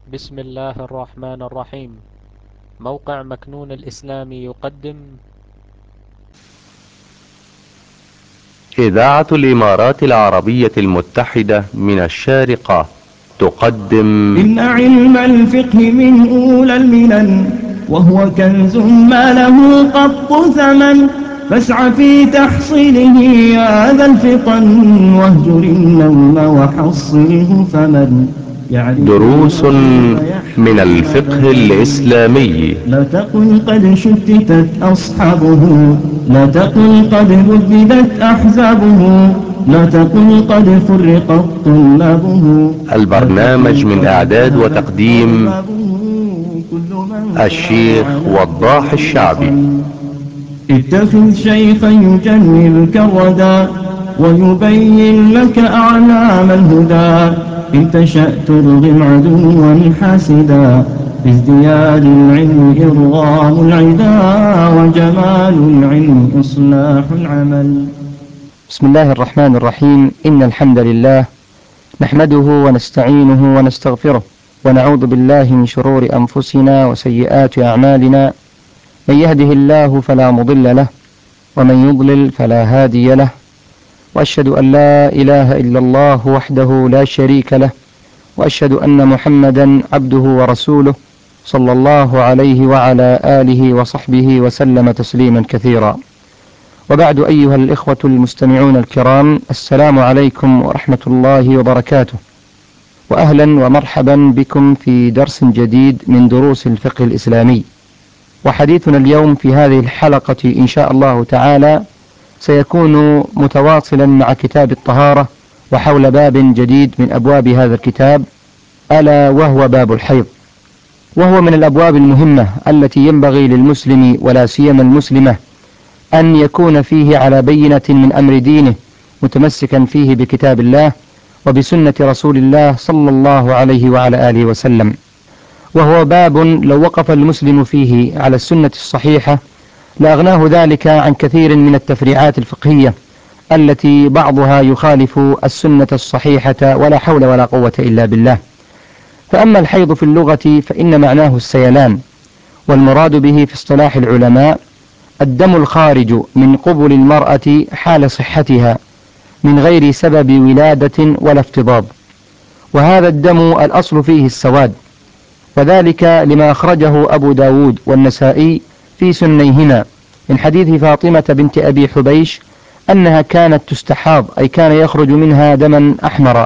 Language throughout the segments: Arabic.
بسم الله الرحمن الرحيم. موقع مكنون الإسلامي يقدم إذاعة الإمارات العربية المتحدة من الشارقة تقدم إن علم الفقه من أولى المنن، وهو كنز ما له قط ثمن، فاسع في تحصيله يا ذا الفطن، واهجر النوم وحصله فمن يعرف دروس العلم من يحيا الفقه أبدا. الإسلامي. لا تقل قد شتتت أصحابه، لا تقل قد بددت أحزابه، لا تقل قد فرقت طلابه، لا البرنامج تقل من قد إعداد ذهبت وتقديم أربابه. كل من سار الشيخ على وضاح الدرب الشعبي. وصل. اتخذ شيخا يجنبك الردى، ويبين لك أعلام الهدى. إن تشأ ترغم عدوا حاسدا، بازدياد العلم إرغام العدا، وجمال العلم إصلاح العمل. بسم الله الرحمن الرحيم. إن الحمد لله نحمده ونستعينه ونستغفره، ونعوذ بالله من شرور أنفسنا وسيئات أعمالنا. من يهده الله فلا مضل له، ومن يضلل فلا هادي له. وأشهد أن لا إله إلا الله وحده لا شريك له، وأشهد أن محمدا عبده ورسوله، صلى الله عليه وعلى آله وصحبه وسلم تسليما كثيرا. وبعد، أيها الإخوة المستمعون الكرام، السلام عليكم ورحمة الله وبركاته، وأهلا ومرحبا بكم في درس جديد من دروس الفقه الإسلامي. وحديثنا اليوم في هذه الحلقة إن شاء الله تعالى سيكون متواصلا مع كتاب الطهارة، وحول باب جديد من أبواب هذا الكتاب، ألا وهو باب الحيض. وهو من الأبواب المهمة التي ينبغي للمسلم ولا سيما المسلمة أن يكون فيه على بينة من أمر دينه، متمسكا فيه بكتاب الله وبسنة رسول الله صلى الله عليه وعلى آله وسلم. وهو باب لو وقف المسلم فيه على السنة الصحيحة لأغناه ذلك عن كثير من التفريعات الفقهية التي بعضها يخالف السنة الصحيحة، ولا حول ولا قوة إلا بالله. فأما الحيض في اللغة فإن معناه السيلان، والمراد به في اصطلاح العلماء الدم الخارج من قبل المرأة حال صحتها من غير سبب ولادة ولا افتضاض. وهذا الدم الأصل فيه السواد، وذلك لما أخرجه أبو داود والنسائي في سنيهما من حديث فاطمة بنت أبي حبيش أنها كانت تستحاض، أي كان يخرج منها دما أحمر،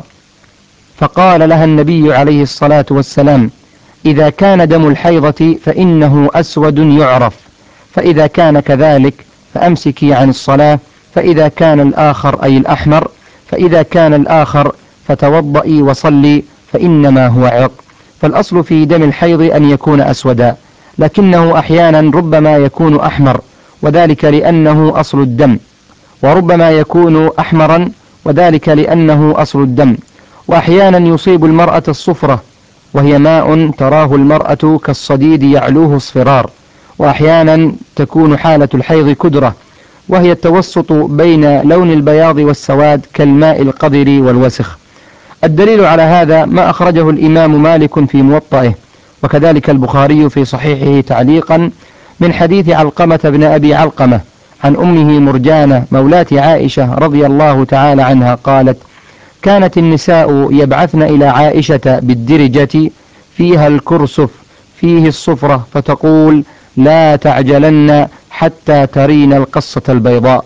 فقال لها النبي عليه الصلاة والسلام: إذا كان دم الحيضة فإنه أسود يعرف، فإذا كان كذلك فأمسكي عن الصلاة، فإذا كان الآخر أي الأحمر، فإذا كان الآخر فتوضئي وصلي، فإنما هو عرق. فالأصل في دم الحيض أن يكون أسودا، لكنه أحيانا ربما يكون أحمر، وذلك لأنه أصل الدم، وربما يكون أحمرا، وذلك لأنه أصل الدم. وأحيانا يصيب المرأة الصفرة، وهي ماء تراه المرأة كالصديد يعلوه اصفرار. وأحيانا تكون حالة الحيض كدرة، وهي التوسط بين لون البياض والسواد كالماء القذر والوسخ. الدليل على هذا ما أخرجه الإمام مالك في موطئه، وكذلك البخاري في صحيحه تعليقا، من حديث علقمة بن أبي علقمة عن أمه مرجانة مولاة عائشة رضي الله تعالى عنها قالت: كانت النساء يبعثن إلى عائشة بالدرجة فيها الكرسف فيه الصفرة، فتقول: لا تعجلن حتى ترين القصة البيضاء.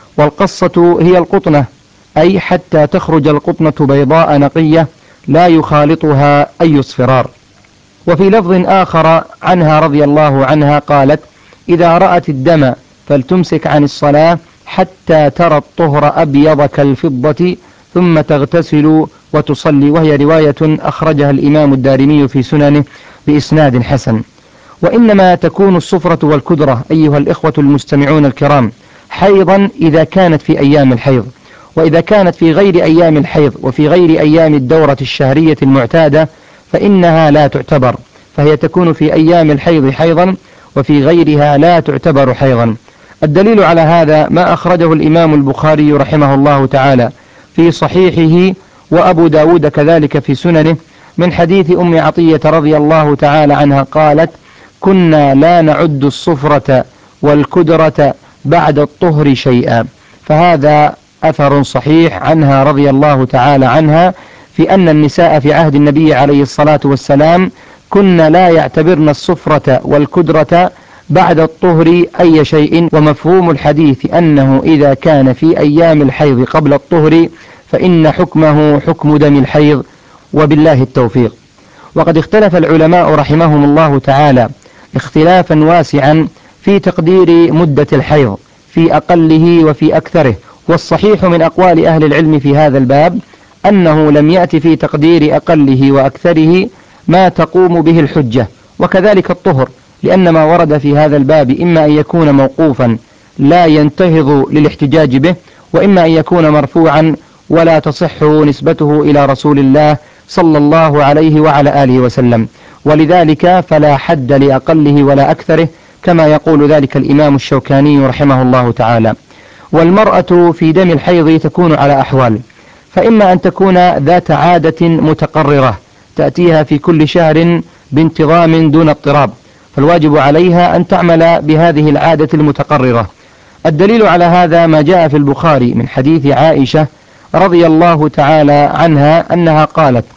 والقصة هي القطنة، أي حتى تخرج القطنة بيضاء نقية لا يخالطها أي اصفرار. وفي لفظ آخر عنها رضي الله عنها قالت: إذا رأت الدم فلتمسك عن الصلاة حتى ترى الطهر أبيض كالفضة، ثم تغتسل وتصلي. وهي رواية أخرجها الإمام الدارمي في سننه بإسناد حسن. وإنما تكون الصفرة والكدرة أيها الإخوة المستمعون الكرام حيضا إذا كانت في أيام الحيض، وإذا كانت في غير أيام الحيض وفي غير أيام الدورة الشهرية المعتادة فإنها لا تعتبر، فهي تكون في أيام الحيض حيضا، وفي غيرها لا تعتبر حيضا. الدليل على هذا ما أخرجه الإمام البخاري رحمه الله تعالى في صحيحه، وأبو داود كذلك في سننه، من حديث أم عطية رضي الله تعالى عنها قالت: كنا لا نعد الصفرة والكدرة بعد الطهر شيئا. فهذا أثر صحيح عنها رضي الله تعالى عنها في أن النساء في عهد النبي عليه الصلاة والسلام كنا لا يعتبرن الصفرة والكدرة بعد الطهر أي شيء. ومفهوم الحديث أنه إذا كان في أيام الحيض قبل الطهر فإن حكمه حكم دم الحيض، وبالله التوفيق. وقد اختلف العلماء رحمهم الله تعالى اختلافا واسعا في تقدير مدة الحيض في أقله وفي أكثره، والصحيح من أقوال أهل العلم في هذا الباب أنه لم يأت في تقدير أقله وأكثره ما تقوم به الحجة، وكذلك الطهر، لأن ما ورد في هذا الباب إما أن يكون موقوفا لا ينتهض للاحتجاج به، وإما أن يكون مرفوعا ولا تصح نسبته إلى رسول الله صلى الله عليه وعلى آله وسلم، ولذلك فلا حد لأقله ولا أكثره، كما يقول ذلك الإمام الشوكاني رحمه الله تعالى. والمرأة في دم الحيض تكون على أحوال، فإما أن تكون ذات عادة متقررة تأتيها في كل شهر بانتظام دون اضطراب، فالواجب عليها أن تعمل بهذه العادة المتقررة. الدليل على هذا ما جاء في البخاري من حديث عائشة رضي الله تعالى عنها أنها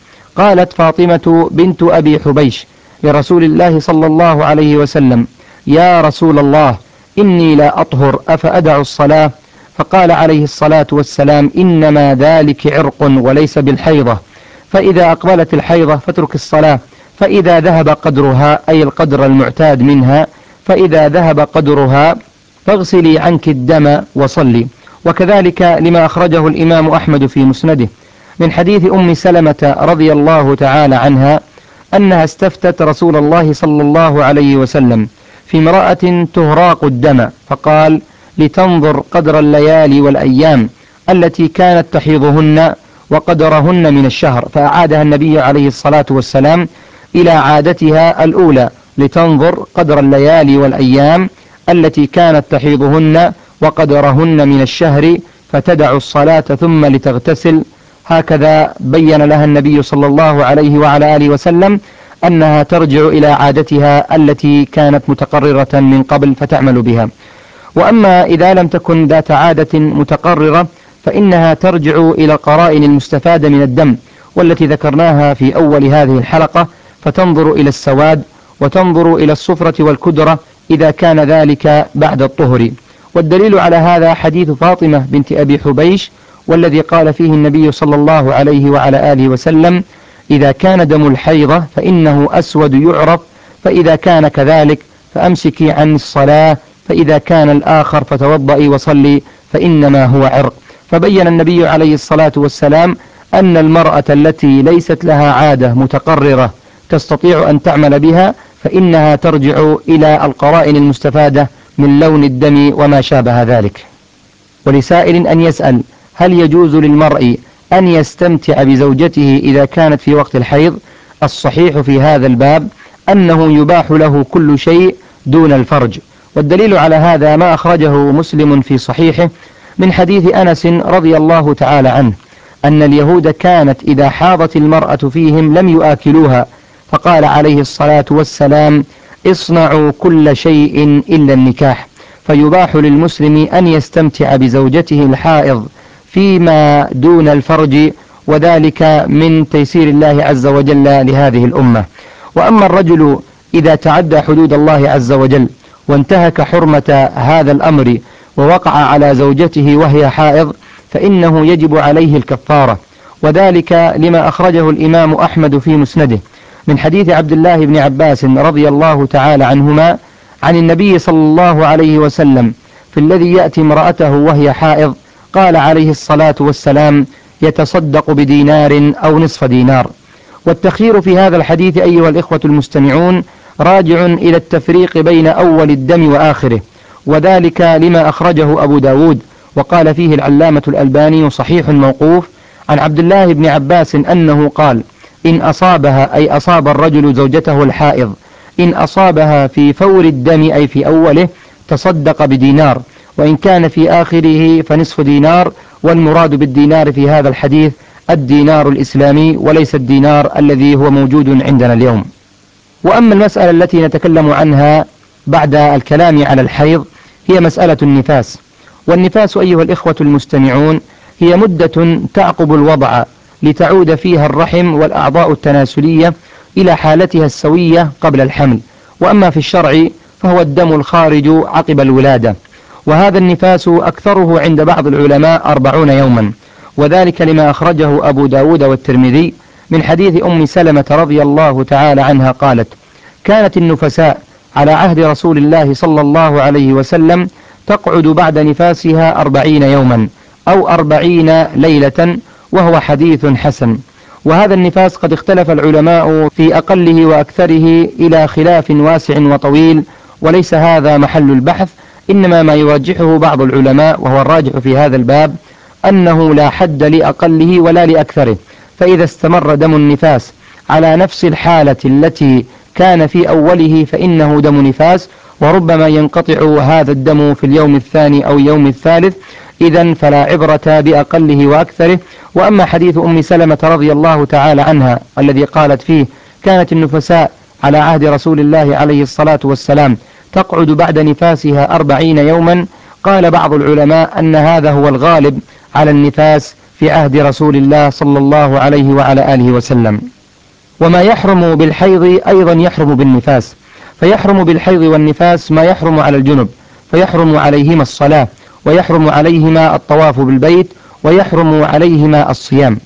قالت فاطمة بنت أبي حبيش لرسول الله صلى الله عليه وسلم: يا رسول الله، إني لا أطهر أفأدع الصلاة؟ فقال عليه الصلاة والسلام: إنما ذلك عرق وليس بالحيضة، فإذا أقبلت الحيضة فاترك الصلاة، فإذا ذهب قدرها أي القدر المعتاد منها، فإذا ذهب قدرها فاغسلي عنك الدم وصلي. وكذلك لما أخرجه الإمام أحمد في مسنده من حديث أم سلمة رضي الله تعالى عنها أنها استفتت رسول الله صلى الله عليه وسلم في امرأة تهراق الدم، فقال: لتنظر قدر الليالي والأيام التي كانت تحيضهن وقدرهن من الشهر، فأعادها النبي عليه الصلاة والسلام إلى عادتها الأولى: لتنظر قدر الليالي والأيام التي كانت تحيضهن وقدرهن من الشهر فتدع الصلاة ثم لتغتسل. هكذا بين لها النبي صلى الله عليه وعلى آله وسلم أنها ترجع إلى عادتها التي كانت متقررة من قبل فتعمل بها. وأما إذا لم تكن ذات عادة متقررة فإنها ترجع إلى القرائن المستفادة من الدم والتي ذكرناها في أول هذه الحلقة، فتنظر إلى السواد وتنظر إلى الصفرة والكدرة إذا كان ذلك بعد الطهر. والدليل على هذا حديث فاطمة بنت أبي حبيش، والذي قال فيه النبي صلى الله عليه وعلى آله وسلم: إذا كان دم الحيضة فإنه أسود يعرف، فإذا كان كذلك فأمسكي عن الصلاة، فإذا كان الآخر فتوضئي وصلي، فإنما هو عرق. فبين النبي عليه الصلاة والسلام أن المرأة التي ليست لها عادة متقررة تستطيع أن تعمل بها فإنها ترجع إلى القرائن المستفادة من لون الدم وما شابه ذلك. ولسائل أن يسأل: هل يجوز للمرء أن يستمتع بزوجته إذا كانت في وقت الحيض؟ الصحيح في هذا الباب أنه يباح له كل شيء دون الفرج، والدليل على هذا ما أخرجه مسلم في صحيحه من حديث أنس رضي الله تعالى عنه أن اليهود كانت إذا حاضت المرأة فيهم لم يآكلوها، فقال عليه الصلاة والسلام: اصنعوا كل شيء إلا النكاح. فيباح للمسلم أن يستمتع بزوجته الحائض فيما دون الفرج، وذلك من تيسير الله عز وجل لهذه الأمة. وأما الرجل إذا تعدى حدود الله عز وجل وانتهك حرمة هذا الأمر ووقع على زوجته وهي حائض فإنه يجب عليه الكفارة، وذلك لما أخرجه الإمام أحمد في مسنده من حديث عبد الله بن عباس رضي الله تعالى عنهما عن النبي صلى الله عليه وسلم في الذي يأتي امرأته وهي حائض، قال عليه الصلاة والسلام: يتصدق بدينار أو نصف دينار. والتخيير في هذا الحديث أيها الإخوة المستمعون راجع إلى التفريق بين أول الدم وآخره، وذلك لما أخرجه أبو داود وقال فيه العلامة الألباني صحيح موقوف عن عبد الله بن عباس أنه قال: إن أصابها أي أصاب الرجل زوجته الحائض إن أصابها في فور الدم أي في أوله تصدق بدينار، وإن كان في آخره فنصف دينار. والمراد بالدينار في هذا الحديث الدينار الإسلامي وليس الدينار الذي هو موجود عندنا اليوم. وأما المسألة التي نتكلم عنها بعد الكلام على الحيض هي مسألة النفاس. والنفاس أيها الإخوة المستمعون هي مدة تعقب الوضع لتعود فيها الرحم والأعضاء التناسلية إلى حالتها السوية قبل الحمل. وأما في الشرع فهو الدم الخارج عقب الولادة، وهذا النفاس أكثره عند بعض العلماء 40 يوما، وذلك لما أخرجه أبو داود والترمذي من حديث أم سلمة رضي الله تعالى عنها قالت: كانت النفساء على عهد رسول الله صلى الله عليه وسلم تقعد بعد نفاسها 40 يوما أو 40 ليلة، وهو حديث حسن. وهذا النفاس قد اختلف العلماء في أقله وأكثره إلى خلاف واسع وطويل، وليس هذا محل البحث، إنما ما يرجحه بعض العلماء وهو الراجح في هذا الباب أنه لا حد لأقله ولا لأكثره، فإذا استمر دم النفاس على نفس الحالة التي كان في أوله فإنه دم نفاس، وربما ينقطع هذا الدم في اليوم الثاني أو يوم الثالث، إذن فلا عبرة بأقله وأكثره. وأما حديث أم سلمة رضي الله تعالى عنها الذي قالت فيه: كانت النفساء على عهد رسول الله عليه الصلاة والسلام تقعد بعد نفاسها 40 يوما، قال بعض العلماء أن هذا هو الغالب على النفاس في عهد رسول الله صلى الله عليه وعلى آله وسلم. وما يحرم بالحيض أيضا يحرم بالنفاس، فيحرم بالحيض والنفاس ما يحرم على الجنب، فيحرم عليهما الصلاة، ويحرم عليهما الطواف بالبيت، ويحرم عليهما الصيام.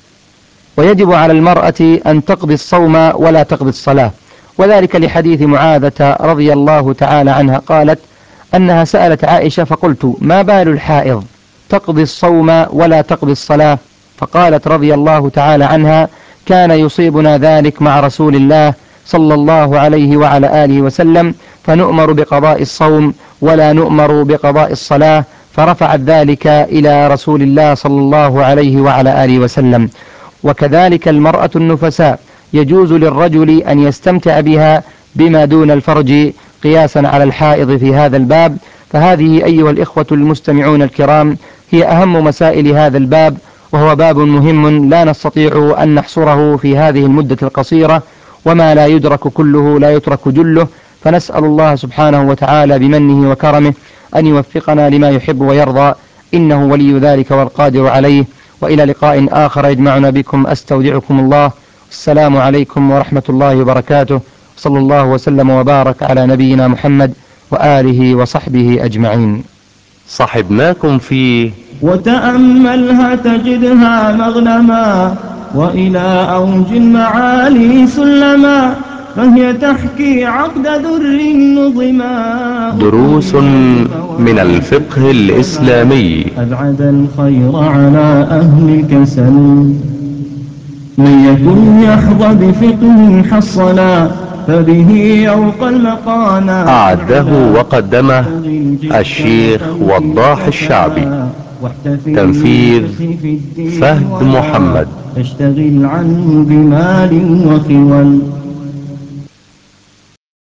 ويجب على المرأة أن تقضي الصوم ولا تقضي الصلاة، وذلك لحديث معاذة رضي الله تعالى عنها قالت أنها سألت عائشة فقلت: ما بال الحائض تقضي الصوم ولا تقضي الصلاة؟ فقالت رضي الله تعالى عنها: كان يصيبنا ذلك مع رسول الله صلى الله عليه وعلى آله وسلم، فنؤمر بقضاء الصوم ولا نؤمر بقضاء الصلاة، فرفعت ذلك إلى رسول الله صلى الله عليه وعلى آله وسلم. وكذلك المرأة النفساء يجوز للرجل أن يستمتع بها بما دون الفرج قياسا على الحائض في هذا الباب. فهذه أيها الإخوة المستمعون الكرام هي أهم مسائل هذا الباب، وهو باب مهم لا نستطيع أن نحصره في هذه المدة القصيرة، وما لا يدرك كله لا يترك جله، فنسأل الله سبحانه وتعالى بمنه وكرمه أن يوفقنا لما يحب ويرضى، إنه ولي ذلك والقادر عليه. وإلى لقاء آخر يجمعنا بكم، أستودعكم الله، السلام عليكم ورحمة الله وبركاته، صلى الله وسلم وبارك على نبينا محمد وآله وصحبه أجمعين. صحبناكم في وتأملها تجدها مغنما، وإلى أوج المعالي سلما، فهي تحكي عقد ذر نظما. دروس من الفقه الإسلامي. أبعد الخير على أهل الكسل، من يكن يحظى بفقه حصنا، فبه يوقى المقانا. أعده وقدمه الشيخ وضاح الشعبي. تنفيذ فهد محمد. تشتغل عنه بمال وخول.